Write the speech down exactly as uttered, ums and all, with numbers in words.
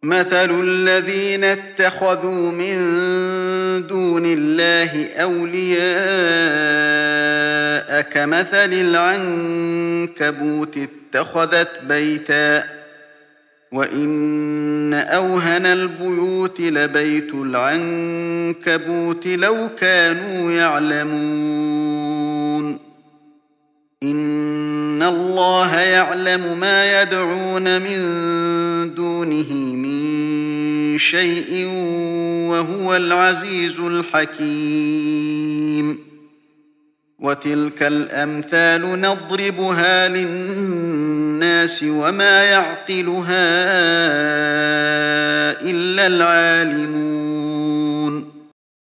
مثل الذين اتخذوا من دون الله أولياء كمثل العنكبوت اتخذت بيتا وإن أوهن البيوت لبيت العنكبوت لو كانوا يعلمون إن الله يعلم ما يدعون من دونه من شيء وهو العزيز الحكيم وتلك الأمثال نضربها للناس وما يعقلها إلا العالمون